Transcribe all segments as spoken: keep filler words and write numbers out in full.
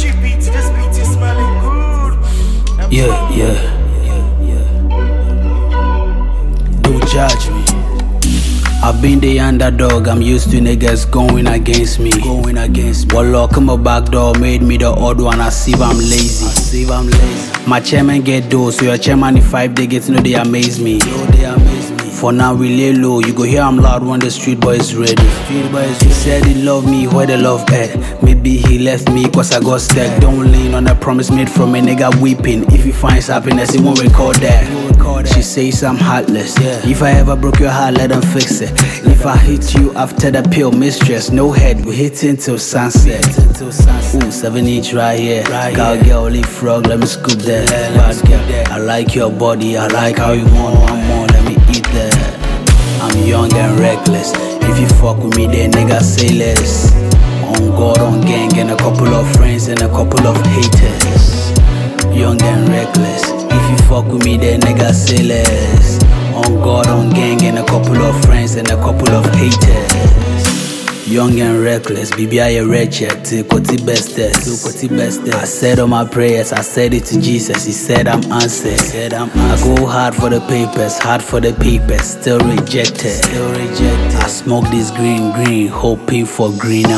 G beat, this beat is smelling good. Yeah, yeah, yeah, yeah. Don't judge me. I've been the underdog, I'm used to niggas going against me. Going against me. Wallah, come a back door, made me the odd one. I see if I'm lazy. I see if I'm lazy. My chairman get those, so your chairman in five they get to know they amaze me. Yo, they amaze me. For now we lay low, you go hear I'm loud when the street boy is ready. Street boy is ready. He said he love me, where the love at? Maybe he left me cause I got stuck. Don't lean on a promise made from a nigga weeping. If he finds happiness, he won't record that. She says I'm heartless. Yeah. If I ever broke your heart, let them fix it. If I hit you after the pill, mistress, no head, we hit until sunset. Ooh, seven inch right here. Right Cow here. Girl, leaf frog, let me scoop that. Yeah, Bad girl, I like your body, I like how you want one more, let me eat that. I'm young and reckless. If you fuck with me, then nigga say less. On God, on gang, and a couple of friends and a couple of haters. Young and reckless. If you fuck with me, then nigga say less. On God, on gang, and a couple of friends and a couple of haters. Young and reckless, baby I a wretched. Till Koti bestest, till Koti bestest. I said all my prayers, I said it to Jesus. He said I'm answered. Said I'm answered. I go hard for the papers, hard for the papers. Still rejected, still rejected. I smoke this green, green, hoping for greener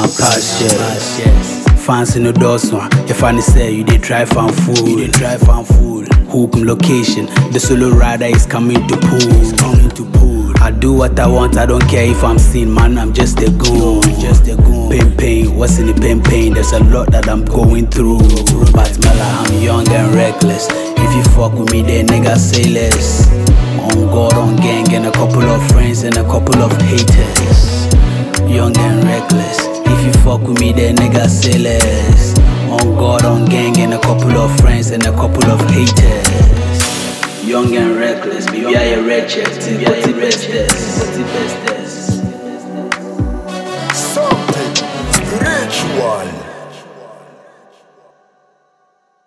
pastures. Fans in the doors one. If I say you did try find food, you did try find food. Hook location, the solo rider is coming to pool, coming to pool. I do what I want, I don't care if I'm seen, man, I'm just a goon, just a goon. Pain, pain, what's in the pain, pain? There's a lot that I'm going through, but Mala, I'm young and reckless. If you fuck with me, then nigga say less. On God, on gang, and a couple of friends and a couple of haters. Young and reckless. If you fuck with me, then nigga say less. On God, on gang, and a couple of friends and a couple of haters. Young and reckless, baby I a wretched. Till Koti